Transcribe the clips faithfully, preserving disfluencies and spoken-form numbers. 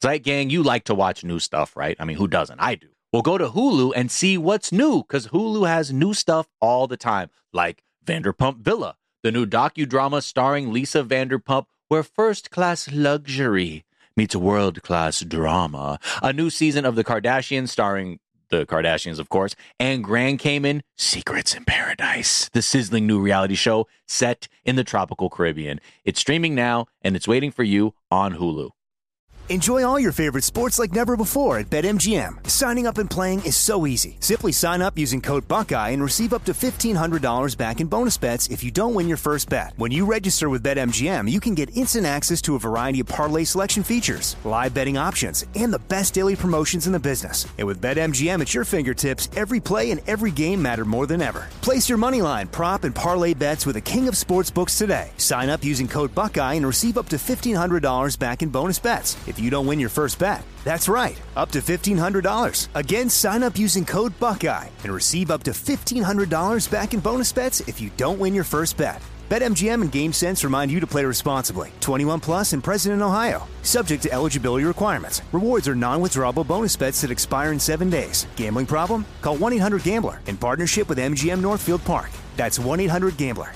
Zeit Gang, you like to watch new stuff, right? I mean, who doesn't? I do. Well, go to Hulu and see what's new, because Hulu has new stuff all the time, like Vanderpump Villa, the new docudrama starring Lisa Vanderpump, where first-class luxury meets world-class drama. A new season of The Kardashians starring the Kardashians, of course, and Grand Cayman, Secrets in Paradise, the sizzling new reality show set in the tropical Caribbean. It's streaming now, and it's waiting for you on Hulu. Enjoy all your favorite sports like never before at BetMGM. Signing up and playing is so easy. Simply sign up using code Buckeye and receive up to fifteen hundred dollars back in bonus bets if you don't win your first bet. When you register with BetMGM, you can get instant access to a variety of parlay selection features, live betting options, and the best daily promotions in the business. And with BetMGM at your fingertips, every play and every game matter more than ever. Place your moneyline, prop, and parlay bets with the king of sportsbooks today. Sign up using code Buckeye and receive up to fifteen hundred dollars back in bonus bets if you don't win your first bet. That's right, up to fifteen hundred dollars. Again, sign up using code Buckeye and receive up to fifteen hundred dollars back in bonus bets if you don't win your first bet. BetMGM and GameSense remind you to play responsibly. twenty-one plus and present in Ohio. Subject to eligibility requirements. Rewards are non-withdrawable bonus bets that expire in seven days. Gambling problem? Call one eight hundred gambler in partnership with M G M Northfield Park. That's one eight hundred gambler.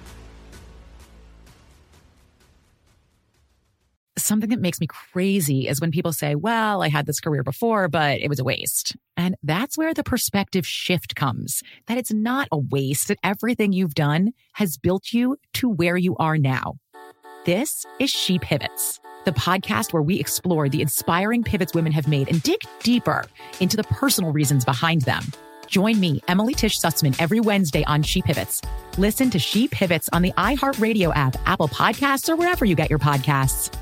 Something that makes me crazy is when people say, well, I had this career before, but it was a waste. And that's where the perspective shift comes, that it's not a waste, that everything you've done has built you to where you are now. This is She Pivots, the podcast where we explore the inspiring pivots women have made and dig deeper into the personal reasons behind them. Join me, Emily Tish Sussman, every Wednesday on She Pivots. Listen to She Pivots on the iHeartRadio app, Apple Podcasts, or wherever you get your podcasts.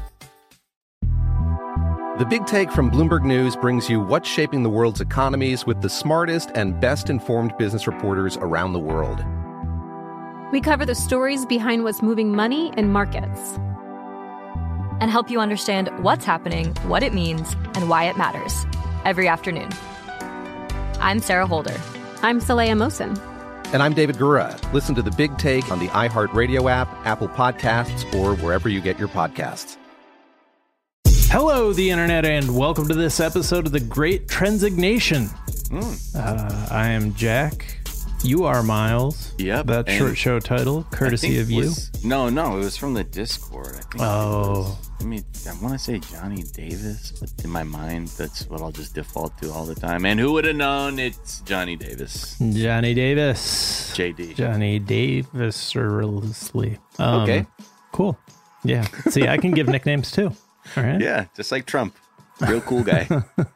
The Big Take from Bloomberg News brings you what's shaping the world's economies with the smartest and best-informed business reporters around the world. We cover the stories behind what's moving money and markets, and help you understand what's happening, what it means, and why it matters every afternoon. I'm Sarah Holder. I'm Saleha Mohsin. And I'm David Gura. Listen to The Big Take on the iHeartRadio app, Apple Podcasts, or wherever you get your podcasts. Hello, the internet, and welcome to this episode of The Great Transignation. Mm. Uh, I am Jack. You are Miles. Yep. That short show title, courtesy of you. Was, no, no, it was from the Discord. I think oh. Was, I mean, I want to say Johnny Davis, but in my mind, that's what I'll just default to all the time. And who would have known it's Johnny Davis? Johnny Davis. J D. Johnny Davis. Um, okay. Cool. Yeah. See, I can give nicknames too. All right. Yeah, just like Trump. Real cool guy.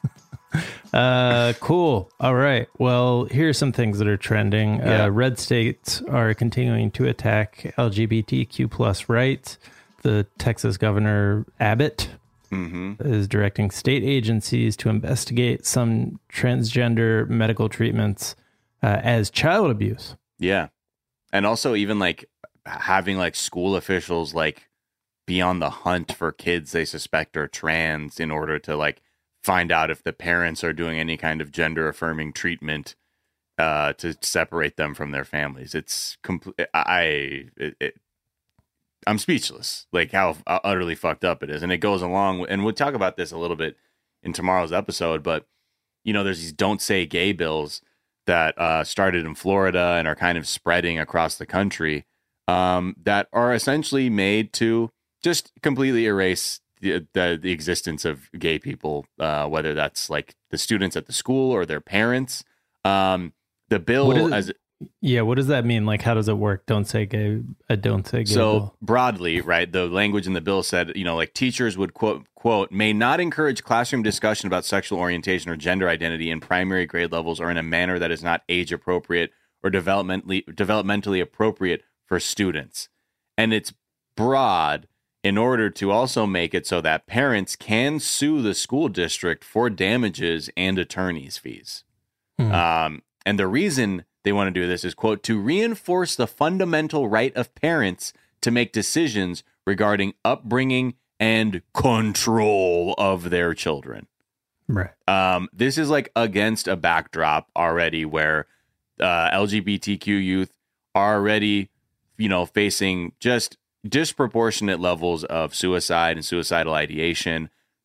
uh, cool. All right. Well, here's some things that are trending. Yeah. Uh, red states are continuing to attack L G B T Q plus rights. The Texas Governor Abbott mm-hmm. is directing state agencies to investigate some transgender medical treatments uh, as child abuse. Yeah. And also even like having like school officials like be on the hunt for kids they suspect are trans in order to like find out if the parents are doing any kind of gender affirming treatment uh, to separate them from their families. It's complete. I, it, it, I'm speechless, like how utterly fucked up it is. And it goes along. And we'll talk about this a little bit in tomorrow's episode, but you know, there's these don't say gay bills that uh, started in Florida and are kind of spreading across the country um, that are essentially made to just completely erase the, the the existence of gay people, uh, whether that's like the students at the school or their parents. Um, the bill as yeah, what does that mean? Like, how does it work? Don't say gay. Uh, don't say gay. So bill. Broadly, right? The language in the bill said, you know, like teachers would quote quote may not encourage classroom discussion about sexual orientation or gender identity in primary grade levels or in a manner that is not age appropriate or developmentally developmentally appropriate for students. And it's broad in order to also make it so that parents can sue the school district for damages and attorney's fees. Hmm. Um, and the reason they want to do this is, quote, to reinforce the fundamental right of parents to make decisions regarding upbringing and control of their children. Right. Um, this is like against a backdrop already where uh, L G B T Q youth are already, you know, facing just disproportionate levels of suicide and suicidal ideation,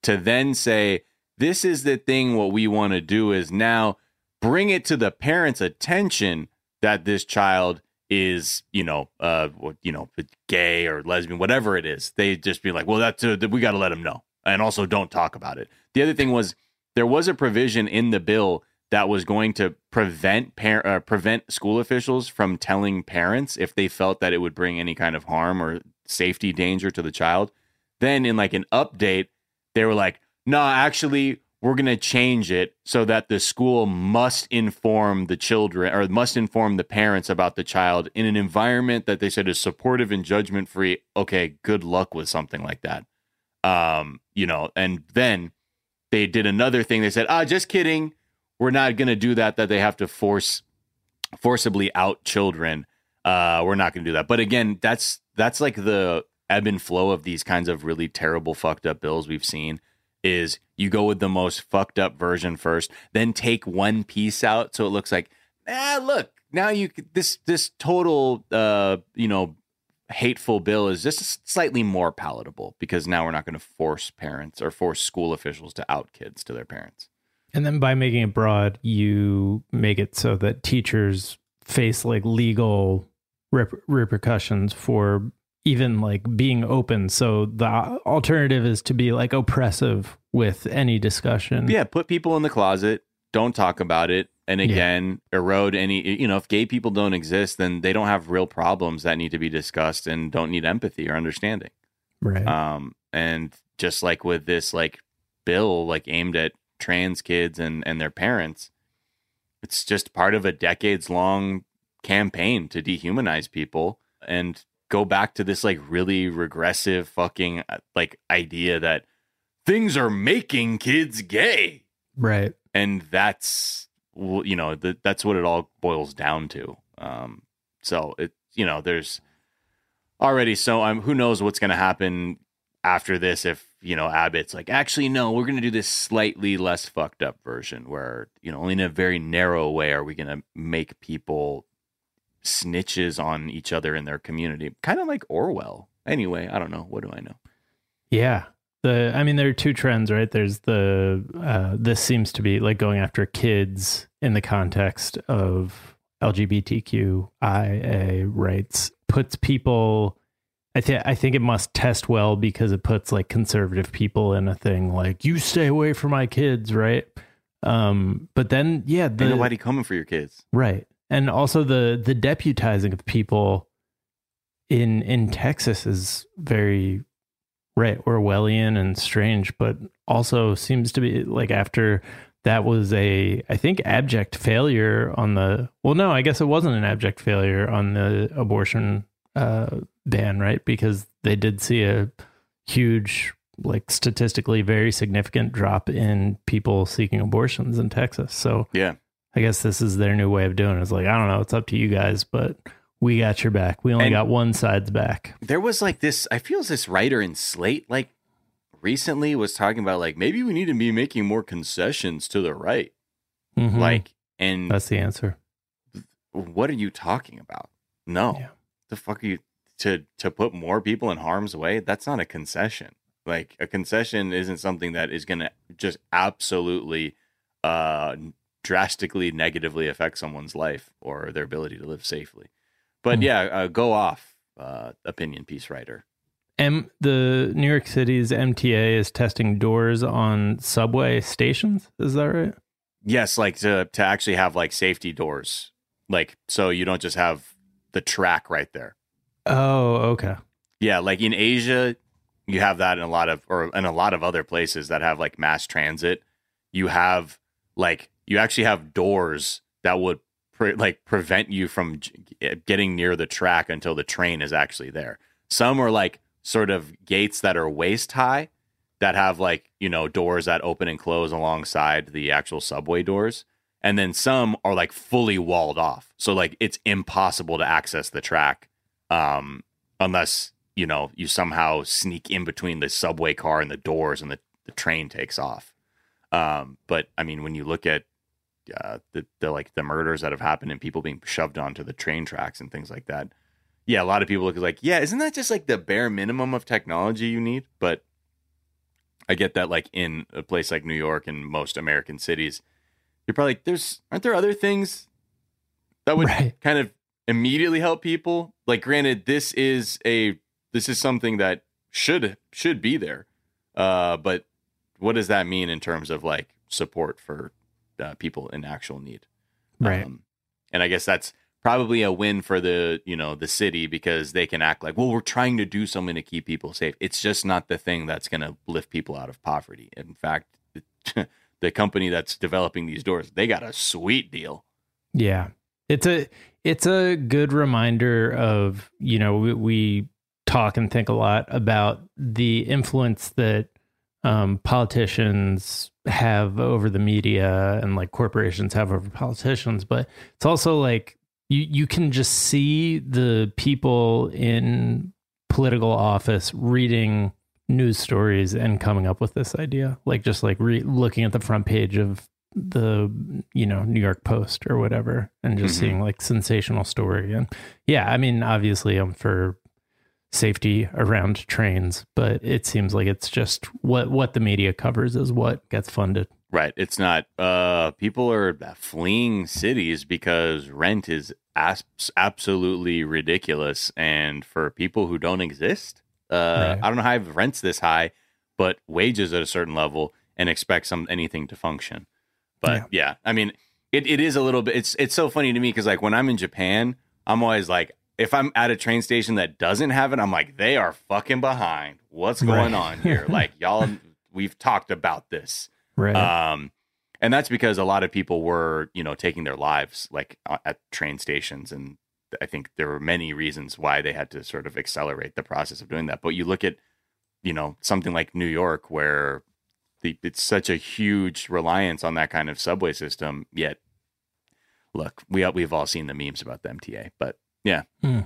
to then say, this is the thing, what we want to do is now bring it to the parents' attention that this child is, you know, uh, you know, gay or lesbian, whatever it is. They just be like, well, that's, uh, we got to let them know. And also don't talk about it. The other thing was there was a provision in the bill that was going to prevent par- uh, prevent school officials from telling parents if they felt that it would bring any kind of harm or safety danger to the child. Then in like an update, they were like, no, nah, actually, we're going to change it so that the school must inform the children or must inform the parents about the child in an environment that they said is supportive and judgment free. Okay, good luck with something like that. Um, you know, and then they did another thing. They said, ah, just kidding. We're not going to do that, that they have to force forcibly out children. Uh, we're not going to do that. But again, that's that's like the ebb and flow of these kinds of really terrible, fucked up bills we've seen is you go with the most fucked up version first, then take one piece out. So it looks like, ah, look, now you this this total, uh, you know, hateful bill is just slightly more palatable because now we're not going to force parents or force school officials to out kids to their parents. And then by making it broad, you make it so that teachers face like legal rep- repercussions for even like being open. So the alternative is to be like oppressive with any discussion. Yeah, put people in the closet, don't talk about it. And again, yeah. erode any, you know, if gay people don't exist, then they don't have real problems that need to be discussed and don't need empathy or understanding. Right. Um, and just like with this like bill, like aimed at trans kids and, and their parents, it's just part of a decades long campaign to dehumanize people and go back to this like really regressive fucking like idea that things are making kids gay. Right. And that's, you know, the, that's what it all boils down to. Um, so it, you know, there's already, so I'm, who knows what's going to happen after this if, you know, Abbott's like, actually, no, we're going to do this slightly less fucked up version where, you know, only in a very narrow way are we going to make people snitches on each other in their community. Kind of like Orwell. Anyway, I don't know. What do I know? Yeah. The, I mean, there are two trends, right? There's the, uh, this seems to be like going after kids in the context of L G B T Q I A rights, puts people, I think, I think it must test well because it puts like conservative people in a thing like, you stay away from my kids, right? Um, but then, yeah. The, Ain't nobody coming for your kids. Right. And also the, the deputizing of people in, in Texas is very, right, Orwellian and strange, but also seems to be like after that was a, I think, abject failure on the, well, no, I guess it wasn't an abject failure on the abortion uh, ban, right? Because they did see a huge, like statistically very significant drop in people seeking abortions in Texas. So yeah, I guess this is their new way of doing it. It's like, I don't know, it's up to you guys, but we got your back. We only and got one side's back. There was like this, I feel this writer in Slate, like recently was talking about like, maybe we need to be making more concessions to the right. Mm-hmm. Like, and that's the answer. What are you talking about? No, yeah. The fuck are you to, to put more people in harm's way? That's not a concession. Like a concession isn't something that is going to just absolutely, uh, drastically negatively affect someone's life or their ability to live safely. But yeah, uh, go off, uh, opinion piece writer. M the New York City's M T A is testing doors on subway stations. Is that right? Yes, like to to actually have like safety doors, like so you don't just have the track right there. Oh, okay. Yeah, like in Asia, you have that in a lot of, or in a lot of other places that have like mass transit. You have like you actually have doors that would Pre- like prevent you from g- getting near the track until the train is actually there. Some are like sort of gates that are waist high that have like, you know, doors that open and close alongside the actual subway doors. And then some are like fully walled off. So like it's impossible to access the track um, unless, you know, you somehow sneak in between the subway car and the doors and the, the train takes off. Um, but I mean, when you look at Uh, the, the like the murders that have happened and people being shoved onto the train tracks and things like that. Yeah, a lot of people look like, yeah, isn't that just like the bare minimum of technology you need? But I get that, like, in a place like New York and most American cities, you're probably like, there's, aren't there other things that would right. kind of immediately help people? Like, granted, this is a, this is something that should, should be there. Uh, but what does that mean in terms of, like, support for uh, people in actual need? Right. Um, and I guess that's probably a win for the, you know, the city, because they can act like, well, we're trying to do something to keep people safe. It's just not the thing that's going to lift people out of poverty. In fact, the company that's developing these doors, they got a sweet deal. Yeah. It's a, it's a good reminder of, you know, we, we talk and think a lot about the influence that um, politicians have over the media and like corporations have over politicians, but it's also like, You you can just see the people in political office reading news stories and coming up with this idea, like just like re- looking at the front page of the, you know, New York Post or whatever, and just mm-hmm. seeing like sensational story. And yeah, I mean, obviously I'm for safety around trains, but it seems like it's just what what the media covers is what gets funded. Right. It's not, uh, people are fleeing cities because rent is as- absolutely ridiculous. And for people who don't exist, uh, right. I don't know how rent's this high, but wages at a certain level and expect some anything to function. But yeah, yeah I mean, it, it is a little bit, it's, it's so funny to me because like when I'm in Japan, I'm always like, if I'm at a train station that doesn't have it, I'm like, they are fucking behind. What's going right. on here? Like, y'all, we've talked about this. Right. Um, and that's because a lot of people were, you know, taking their lives like at train stations. And I think there were many reasons why they had to sort of accelerate the process of doing that. But you look at, you know, something like New York, where the, it's such a huge reliance on that kind of subway system. Yet, look, we, we've all seen the memes about the M T A, but yeah. Hmm.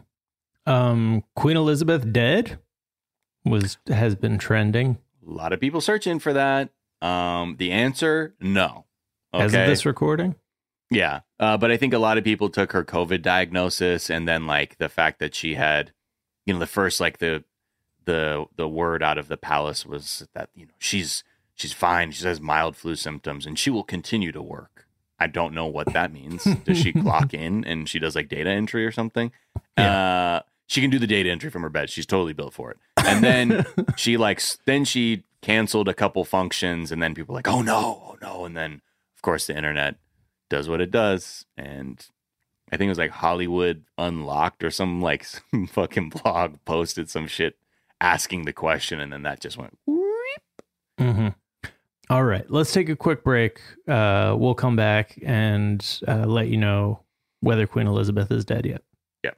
Um, Queen Elizabeth dead was, has been trending. A lot of people searching for that. Um, the answer, no. Okay. As of this recording? Yeah. Uh, but I think a lot of people took her COVID diagnosis and then like the fact that she had, you know, the first, like the, the, the word out of the palace was that, you know, she's, she's fine. She has mild flu symptoms and she will continue to work. I don't know what that means. Does she clock in and she does like data entry or something? Yeah. Uh, she can do the data entry from her bed. She's totally built for it. And then she like, then she canceled a couple functions and then people were like, oh no, oh no. And then of course the internet does what it does. And I think it was like Hollywood Unlocked or some like some fucking blog posted some shit asking the question. And then that just went. Mm-hmm. All right, let's take a quick break. Uh, we'll come back and uh, let you know whether Queen Elizabeth is dead yet. Yep.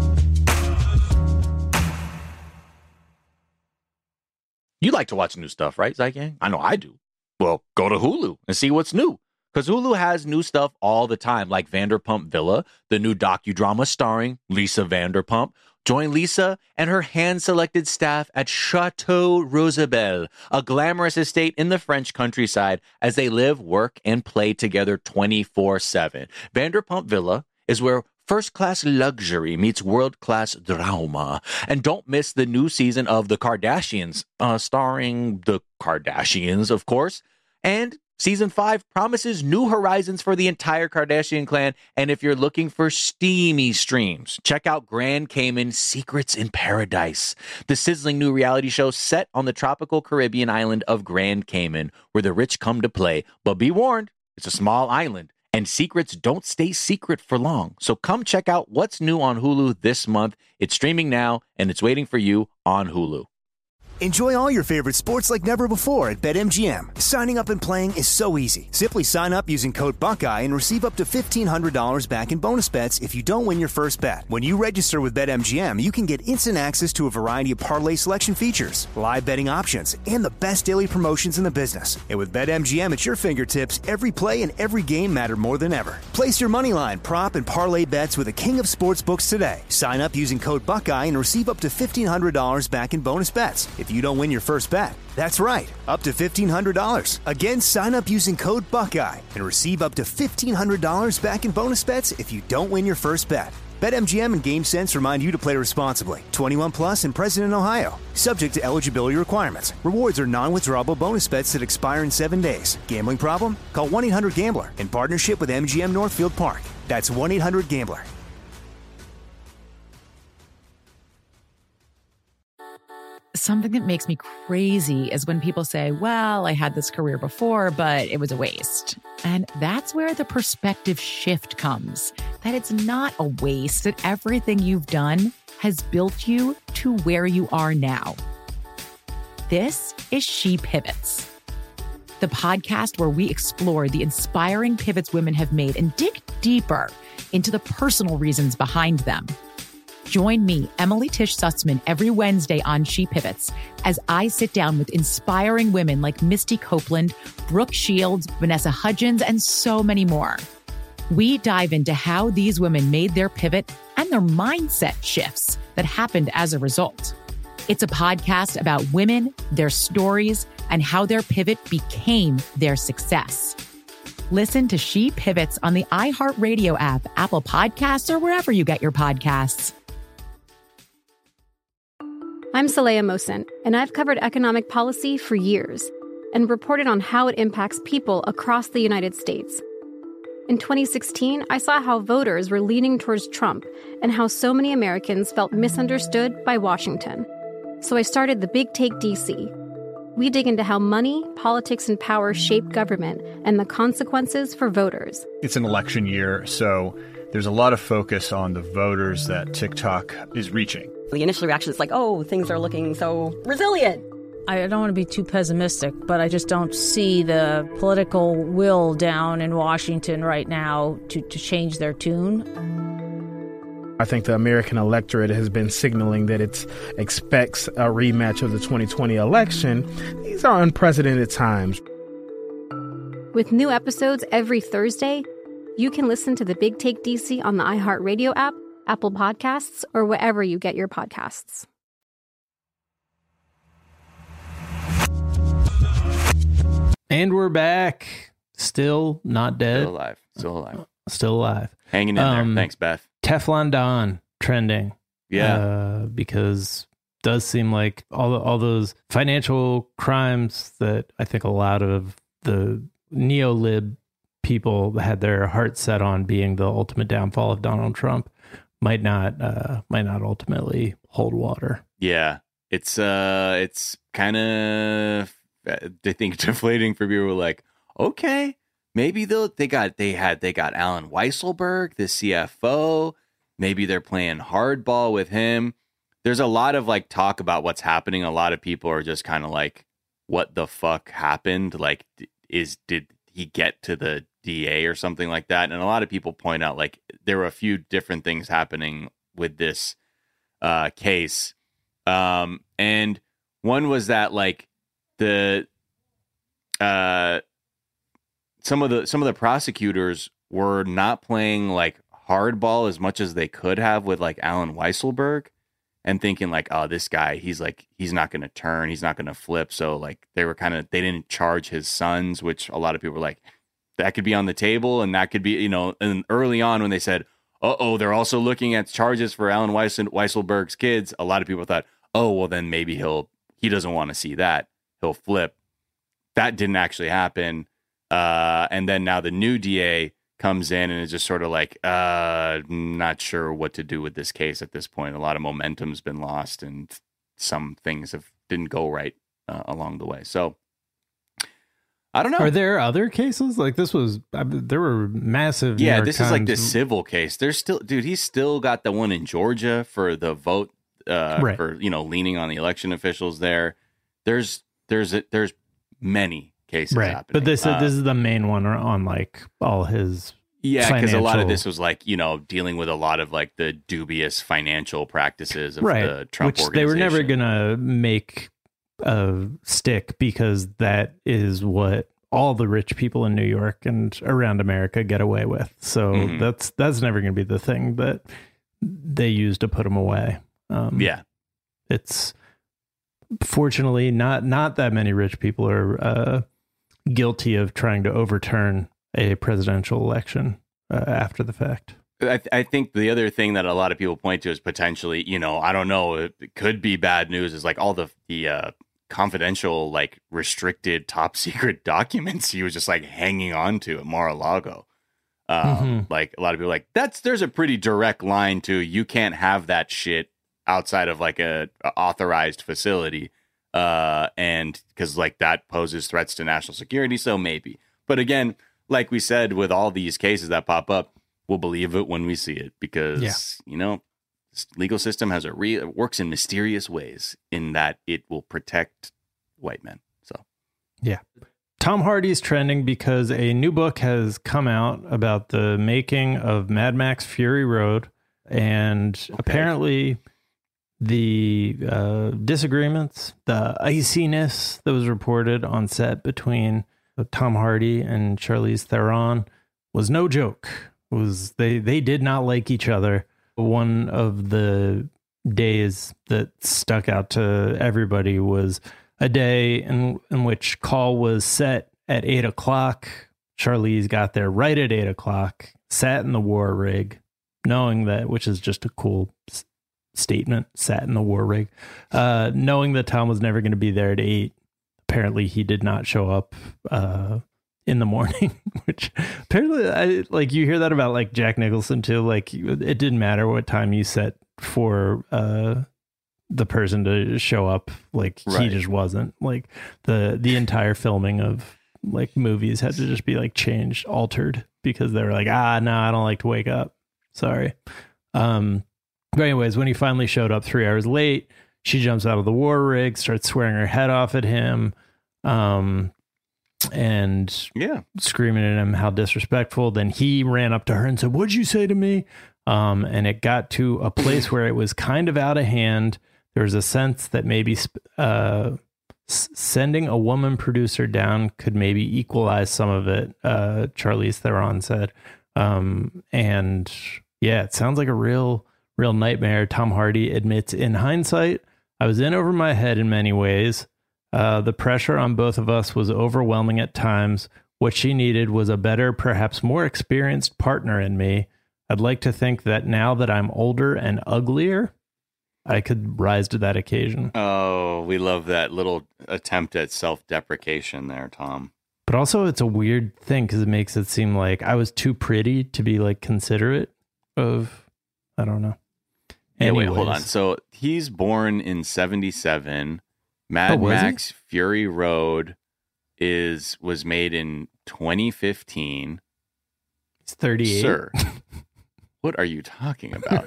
You like to watch new stuff, right, Zygang? I know I do. Well, go to Hulu and see what's new. Because Hulu has new stuff all the time, like Vanderpump Villa, the new docudrama starring Lisa Vanderpump. Join Lisa and her hand-selected staff at Chateau Rosabelle, a glamorous estate in the French countryside, as they live, work, and play together twenty-four seven. Vanderpump Villa is where first-class luxury meets world-class drama. And don't miss the new season of The Kardashians, uh, starring the Kardashians, of course. And Season five promises new horizons for the entire Kardashian clan. And if you're looking for steamy streams, check out Grand Cayman Secrets in Paradise, the sizzling new reality show set on the tropical Caribbean island of Grand Cayman, where the rich come to play. But be warned, it's a small island, and secrets don't stay secret for long. So come check out what's new on Hulu this month. It's streaming now, and it's waiting for you on Hulu. Enjoy all your favorite sports like never before at BetMGM. Signing up and playing is so easy. Simply sign up using code Buckeye and receive up to fifteen hundred dollars back in bonus bets if you don't win your first bet. When you register with BetMGM, you can get instant access to a variety of parlay selection features, live betting options, and the best daily promotions in the business. And with BetMGM at your fingertips, every play and every game matter more than ever. Place your moneyline, prop, and parlay bets with the king of sportsbooks today. Sign up using code Buckeye and receive up to fifteen hundred dollars back in bonus bets if you don't win your first bet. That's right, up to fifteen hundred dollars. Again, sign up using code Buckeye and receive up to fifteen hundred dollars back in bonus bets if you don't win your first bet. BetMGM and GameSense remind you to play responsibly. twenty-one plus and present in Ohio. Subject to eligibility requirements. Rewards are non-withdrawable bonus bets that expire in seven days. Gambling problem? Call one eight hundred gambler in partnership with M G M Northfield Park. That's one eight hundred gambler. Something that makes me crazy is when people say, well, I had this career before, but it was a waste. And that's where the perspective shift comes, that it's not a waste, that everything you've done has built you to where you are now. This is She Pivots, the podcast where we explore the inspiring pivots women have made and dig deeper into the personal reasons behind them. Join me, Emily Tish Sussman, every Wednesday on She Pivots as I sit down with inspiring women like Misty Copeland, Brooke Shields, Vanessa Hudgens, and so many more. We dive into how these women made their pivot and their mindset shifts that happened as a result. It's a podcast about women, their stories, and how their pivot became their success. Listen to She Pivots on the iHeartRadio app, Apple Podcasts, or wherever you get your podcasts. I'm Saleha Mohsin, and I've covered economic policy for years and reported on how it impacts people across the United States. In twenty sixteen, I saw how voters were leaning towards Trump and how so many Americans felt misunderstood by Washington. So I started the Big Take D C. We dig into how money, politics, and power shape government and the consequences for voters. It's an election year, so there's a lot of focus on the voters that TikTok is reaching. The initial reaction is like, oh, things are looking so resilient. I don't want to be too pessimistic, but I just don't see the political will down in Washington right now to, to change their tune. I think the American electorate has been signaling that it expects a rematch of the twenty twenty election. These are unprecedented times. With new episodes every Thursday, you can listen to the Big Take D C on the iHeartRadio app, Apple Podcasts, or wherever you get your podcasts. And we're back. Still not dead. Still alive. Still alive. Still alive. Hanging in Um, there. Thanks, Beth. Teflon Don trending. Yeah. Uh, because it does seem like all all those financial crimes that I think a lot of the neo-lib people had their heart set on being the ultimate downfall of Donald Trump might not uh, might not ultimately hold water. Yeah. It's uh it's kind of I think deflating for people who are like, okay, maybe they'll they got they had they got Alan Weisselberg, the C F O. Maybe they're playing hardball with him. There's a lot of like talk about what's happening. A lot of people are just kind of like, what the fuck happened? Like, is did he get to the D A or something like that? And a lot of people point out like there were a few different things happening with this uh, case. Um, and one was that like the uh, some of the some of the prosecutors were not playing like hardball as much as they could have with like Alan Weisselberg, and thinking like, oh, this guy, he's like, he's not going to turn, he's not going to flip. So like they were kind of, they didn't charge his sons, which a lot of people were like, that could be on the table. And that could be, you know, and early on when they said, uh oh, they're also looking at charges for Alan Weiss- Weisselberg's kids, a lot of people thought, oh, well, then maybe he'll, he doesn't want to see that. He'll flip. That didn't actually happen. Uh, and then now the new D A comes in and is just sort of like, uh, not sure what to do with this case at this point. A lot of momentum's been lost and some things have didn't go right uh, along the way. So I don't know. Are there other cases like this? Was I, there were massive? Yeah, New York this is like Times- this civil case. There's still, dude. He's still got the one in Georgia for the vote, uh, Right. for you know leaning on the election officials there. There's there's a, there's many cases right. happening. But this Uh, this is the main one on like all his. yeah, because a lot of financial- this was like you know dealing with a lot of like the dubious financial practices of right, the Trump which organization. they were never gonna make a stick because that is what all the rich people in New York and around America get away with. So Mhm. that's that's never going to be the thing that they use to put them away. Um, Yeah. it's fortunately not not that many rich people are uh, guilty of trying to overturn a presidential election uh, after the fact. I, th- I think the other thing that a lot of people point to is potentially, you know, I don't know, it could be bad news is like all the the uh, confidential, like restricted, top secret documents he was just like hanging on to at Mar-a-Lago. Um, mm-hmm. Like a lot of people are like that's there's a pretty direct line to you can't have that shit outside of like a, a authorized facility. Uh, and because like that poses threats to national security. So maybe. But again, like we said, with all these cases that pop up, we'll believe it when we see it because, yeah. you know, this legal system has a re- it works in mysterious ways in that it will protect white men. So, yeah. Tom Hardy's trending because a new book has come out about the making of Mad Max Fury Road. And okay. apparently the uh, disagreements, the iciness that was reported on set between Tom Hardy and Charlize Theron was no joke. It was they, they did not like each other. One of the days that stuck out to everybody was a day in, in which call was set at eight o'clock. Charlize got there right at eight o'clock, sat in the war rig, knowing that, which is just a cool s- statement, sat in the war rig, uh, knowing that Tom was never going to be there at eight. Apparently he did not show up uh, in the morning, which apparently I, like you hear that about like Jack Nicholson too. Like it didn't matter what time you set for uh, the person to show up. Like right. he just wasn't. Like the, the entire filming of like movies had to just be like changed, altered because they were like, ah, no, I don't like to wake up. Sorry. Um, but anyways, when he finally showed up three hours late, she jumps out of the war rig, starts swearing her head off at him, um, and yeah, screaming at him how disrespectful. Then he ran up to her and said, "What'd you say to me?" Um, and it got to a place where it was kind of out of hand. There was a sense that maybe uh, s- sending a woman producer down could maybe equalize some of it. Uh, Charlize Theron said, um, and yeah, it sounds like a real, real nightmare. Tom Hardy admits, in hindsight, I was in over my head in many ways. Uh, the pressure on both of us was overwhelming at times. What she needed was a better, perhaps more experienced partner in me. I'd like to think that now that I'm older and uglier, I could rise to that occasion. Oh, we love that little attempt at self-deprecation there, Tom. But also it's a weird thing because it makes it seem like I was too pretty to be like considerate of, I don't know. Hey, wait, hold on. So he's born in seventy-seven. Mad oh, Max he? Fury Road is was made in twenty fifteen. It's thirty-eight. Sir, what are you talking about?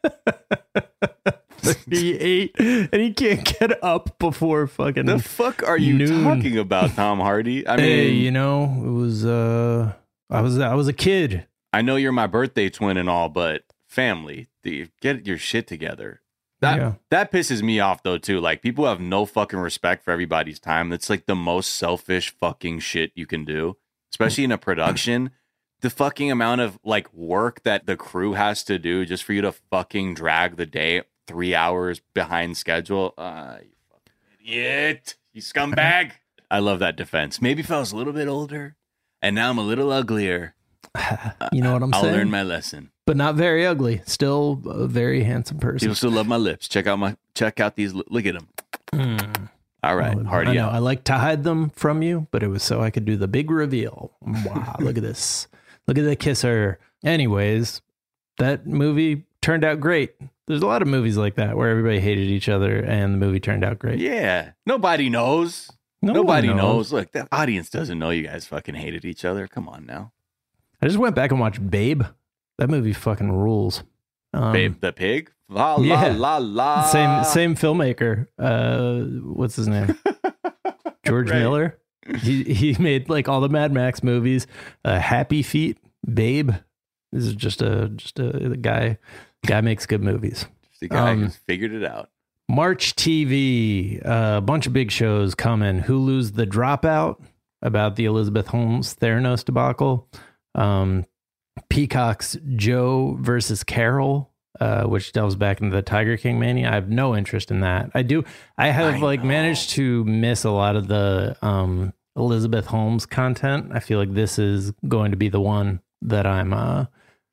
thirty-eight, and he can't get up before fucking the fuck are you noon. talking about, Tom Hardy? I mean, hey, you know, it was uh, I was I was a kid. I know you're my birthday twin and all, but family, the, get your shit together. That yeah. that pisses me off though too. Like people have no fucking respect for everybody's time. That's like the most selfish fucking shit you can do, especially in a production. The fucking amount of like work that the crew has to do just for you to fucking drag the day three hours behind schedule. Uh, you fucking idiot, you scumbag. I love that defense. Maybe if I was a little bit older and now I'm a little uglier. You know what I'm I'll saying? I'll learn my lesson. But not very ugly. Still a very handsome person. People still love my lips. Check out my check out these. Look at them. Mm. All right, oh, Hardy. I know. Out. I like to hide them from you, but it was so I could do the big reveal. Wow, look at this. Look at the kisser. Anyways, that movie turned out great. There's a lot of movies like that where everybody hated each other and the movie turned out great. Yeah. Nobody knows. No Nobody knows. knows. Look, the audience doesn't know you guys fucking hated each other. Come on now. I just went back and watched Babe. That movie fucking rules. Um, Babe the Pig? La, yeah. la, la, la. Same, same filmmaker. Uh, what's his name? George right. Miller. He he made like all the Mad Max movies. Uh, Happy Feet, Babe. This is just a just a, a guy. Guy makes good movies. Just a guy um, who's figured it out. March T V. A uh, bunch of big shows coming. Hulu's The Dropout, about the Elizabeth Holmes Theranos debacle. Um, Peacock's Joe versus Carol, uh, which delves back into the Tiger King mania. I have no interest in that. I do. I have I like know. managed to miss a lot of the um, Elizabeth Holmes content. I feel like this is going to be the one that I'm uh,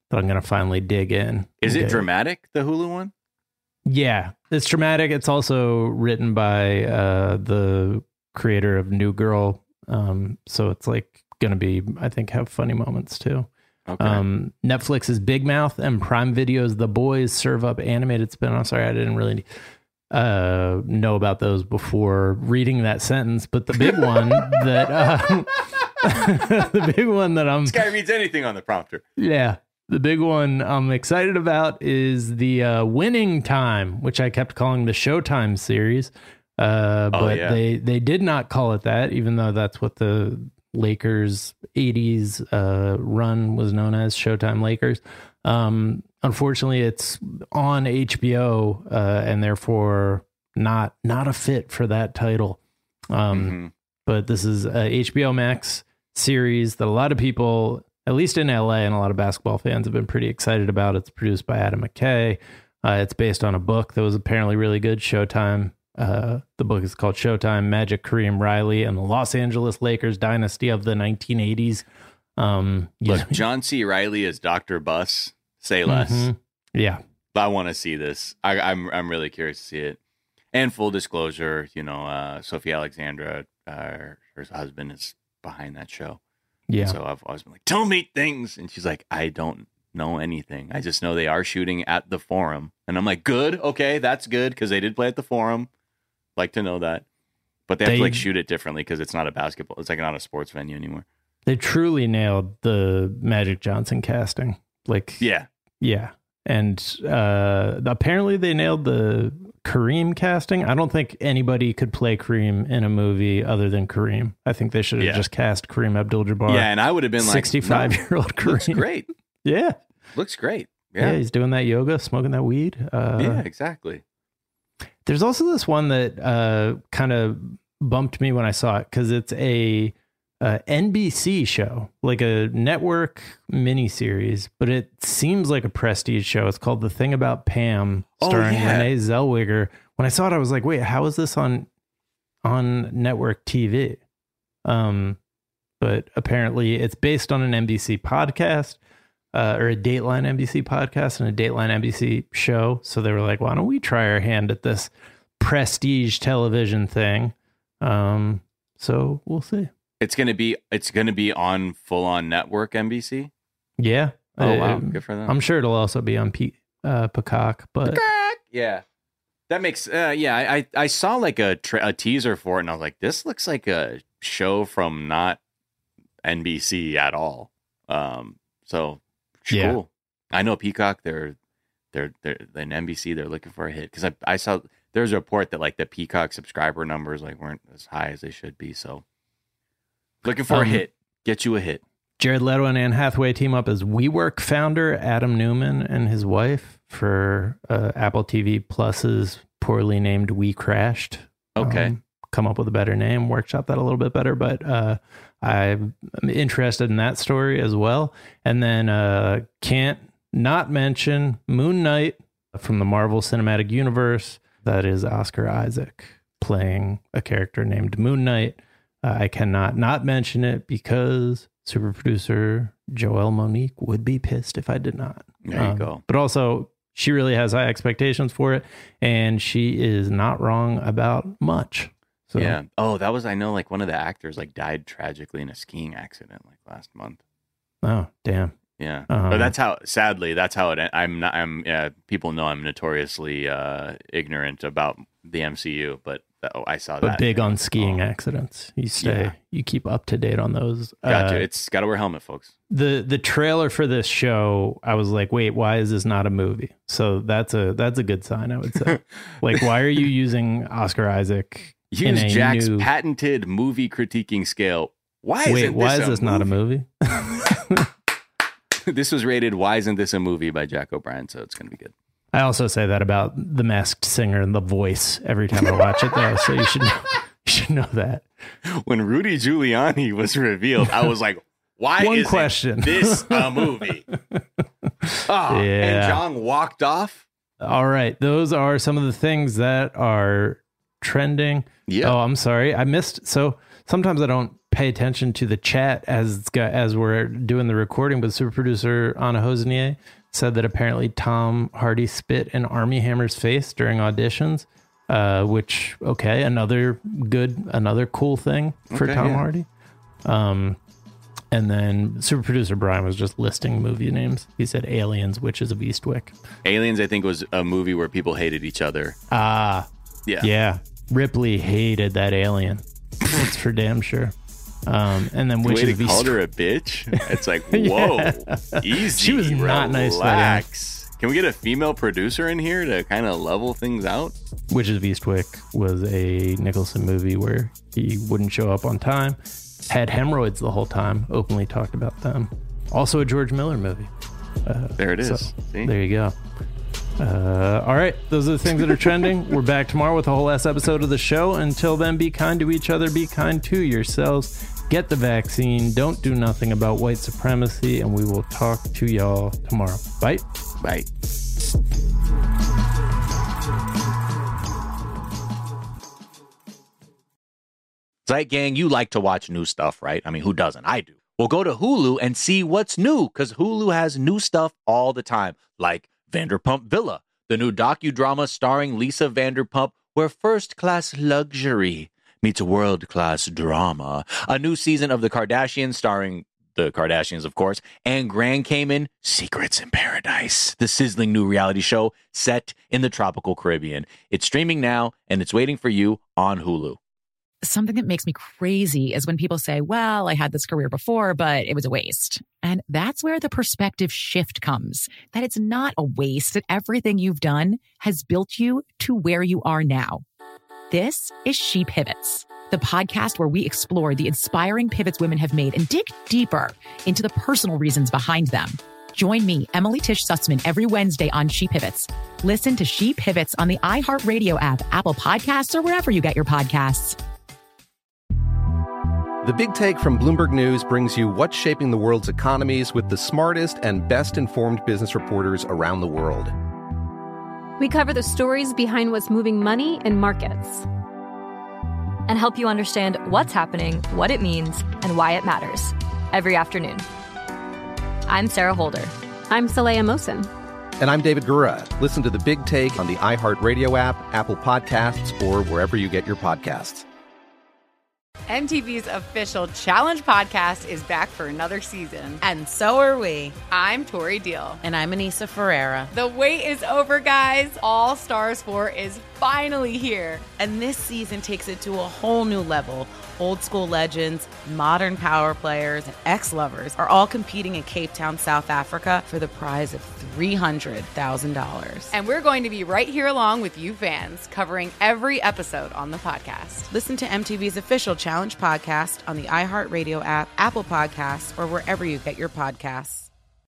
that I'm going to finally dig in. Is it Okay. dramatic, the Hulu one? Yeah, it's dramatic. It's also written by uh, the creator of New Girl. Um, so it's like going to be, I think, have funny moments too. Okay. Um, Netflix's Big Mouth and Prime Video's The Boys serve up animated spin-offs. Sorry, I didn't really uh, know about those before reading that sentence. But the big one that uh, the big one that I'm This guy reads anything on the prompter. yeah. The big one I'm excited about is the uh, Winning Time, which I kept calling the Showtime series. Uh, Oh, but yeah. they, they did not call it that, even though that's what the Lakers eighties uh, run was known as, Showtime Lakers. Um, unfortunately, it's on H B O uh, and therefore not not a fit for that title. Um, Mhm. But this is a H B O Max series that a lot of people, at least in L A, and a lot of basketball fans have been pretty excited about. It's produced by Adam McKay. Uh, it's based on a book that was apparently really good, Showtime. Uh, the book is called Showtime, Magic, Kareem Riley, and the Los Angeles Lakers Dynasty of the nineteen eighties. Um, Look, yeah. John C. Reilly as Doctor Buss. Say less. Mhm. Yeah. I want to see this. I, I'm I'm really curious to see it. And full disclosure, you know, uh, Sophie Alexandra, uh, her husband, is behind that show. Yeah. So I've always been like, tell me things. And she's like, I don't know anything. I just know they are shooting at the Forum. And I'm like, good. Okay, that's good. Because they did play at the Forum. Like to know that. But they have They- to like shoot it differently because it's not a basketball. It's like not a sports venue anymore. They truly nailed the Magic Johnson casting. Like, Yeah. yeah. And uh, apparently they nailed the Kareem casting. I don't think anybody could play Kareem in a movie other than Kareem. I think they should have Yeah. just cast Kareem Abdul-Jabbar. Yeah, and I would have been like, sixty-five-year-old no, Kareem. looks great. Yeah. Looks great. yeah. Yeah. he's doing that yoga, smoking that weed. Uh, yeah, exactly. There's also this one that uh, kind of bumped me when I saw it because it's a uh, N B C show, like a network miniseries, but it seems like a prestige show. It's called The Thing About Pam, Oh, starring yeah. Renee Zellweger. When I saw it, I was like, wait, how is this on on network T V? Um, but apparently it's based on an N B C podcast. Uh, or a Dateline N B C podcast and a Dateline N B C show. So they were like, why don't we try our hand at this prestige television thing? Um, so we'll see. It's gonna be it's gonna be on full on network N B C. Yeah. Oh wow, Uh, good for them. I'm sure it'll also be on P- uh, Peacock, but Yeah, that makes uh, yeah. I, I I saw like a tra- a teaser for it, and I was like, this looks like a show from not N B C at all. Um, so Yeah. cool. I know Peacock. They're they're they're in N B C. They're looking for a hit because I I saw there's a report that like the Peacock subscriber numbers like weren't as high as they should be. So looking for Um, a hit. Get you a hit. Jared Leto and Anne Hathaway team up as WeWork founder Adam Newman and his wife for uh, Apple T V Plus's poorly named We Crashed. Okay. Um, come up with a better name, workshop that a little bit better, but uh, I'm interested in that story as well. And then uh, can't not mention Moon Knight from the Marvel Cinematic Universe. That is Oscar Isaac playing a character named Moon Knight. Uh, I cannot not mention it because super producer Joelle Monique would be pissed if I did not. There you Um, go. But also, she really has high expectations for it, and she is not wrong about much. So, Yeah. Oh, that was I know like one of the actors like died tragically in a skiing accident like last month. Oh, damn. Yeah. Uh-huh. But that's how sadly that's how it I'm not I'm yeah, people know I'm notoriously uh ignorant about the M C U, but oh, I saw But that. big on Oh, skiing accidents. You stay, Yeah. you keep up to date on those. Got Uh, to. It's got to wear a helmet, folks. the the trailer for this show, I was like, wait, why is this not a movie? So that's a that's a good sign, I would say. Like, why are you using Oscar Isaac in Use a Jack's new... patented movie critiquing scale. Why Wait, isn't why this is a this not a movie? This was rated Why Isn't This a Movie by Jack O'Brien, so it's going to be good. I also say that about The Masked Singer and The Voice every time I watch it, though. So you should know, you should know that. When Rudy Giuliani was revealed, I was like, why One isn't question. this a movie? Ah, Yeah. And John walked off. All right, those are some of the things that are trending. Yeah. Oh, I'm sorry, I missed. So sometimes I don't pay attention to the chat as it's got, as we're doing the recording, but super producer Anna Hosnier said that apparently Tom Hardy spit in Armie Hammer's face during auditions, uh, which, okay, another good, another cool thing for okay, Tom yeah. Hardy. Um, and then super producer Brian was just listing movie names. He said Aliens, Witches of Eastwick. Aliens, I think, was a movie where people hated each other. Ah, yeah. Yeah. Ripley hated that alien. That's for damn sure. Um, and then the Witches way of they Eastwick. called her a bitch. It's like, whoa, Yeah. easy. She was not nice to that guy. Relax. Can we get a female producer in here to kind of level things out? Witches of Eastwick was a Nicholson movie where he wouldn't show up on time, had hemorrhoids the whole time, openly talked about them. Also a George Miller movie. Uh, there it is. so, See? There you go. Uh, all right, those are the things that are trending. We're back tomorrow with a whole last episode of the show. Until then, be kind to each other, be kind to yourselves. Get the vaccine. Don't do nothing about white supremacy, and we will talk to y'all tomorrow. Bye. Bye. Zeit Gang, you like to watch new stuff, right? I mean, who doesn't? I do. Well, go to Hulu and see what's new, because Hulu has new stuff all the time, like Vanderpump Villa, the new docudrama starring Lisa Vanderpump, where first-class luxury meets world-class drama. A new season of The Kardashians starring the Kardashians, of course, and Grand Cayman, Secrets in Paradise, the sizzling new reality show set in the tropical Caribbean. It's streaming now, and it's waiting for you on Hulu. Something that makes me crazy is when people say, well, I had this career before, but it was a waste. And that's where the perspective shift comes, that it's not a waste, that everything you've done has built you to where you are now. This is She Pivots, the podcast where we explore the inspiring pivots women have made and dig deeper into the personal reasons behind them. Join me, Emily Tish Sussman, every Wednesday on She Pivots. Listen to She Pivots on the iHeartRadio app, Apple Podcasts, or wherever you get your podcasts. The Big Take from Bloomberg News brings you what's shaping the world's economies with the smartest and best-informed business reporters around the world. We cover the stories behind what's moving money and markets, and help you understand what's happening, what it means, and why it matters every afternoon. I'm Sarah Holder. I'm Saleha Mohsin. And I'm David Gura. Listen to The Big Take on the iHeartRadio app, Apple Podcasts, or wherever you get your podcasts. M T V's official Challenge podcast is back for another season. And so are we. I'm Tori Deal. And I'm Anissa Ferreira. The wait is over, guys. All Stars four is finally here. And this season takes it to a whole new level. Old school legends, modern power players, and ex-lovers are all competing in Cape Town, South Africa for the prize of three hundred thousand dollars. And we're going to be right here along with you fans, covering every episode on the podcast. Listen to M T V's official Challenge podcast on the iHeartRadio app, Apple Podcasts, or wherever you get your podcasts.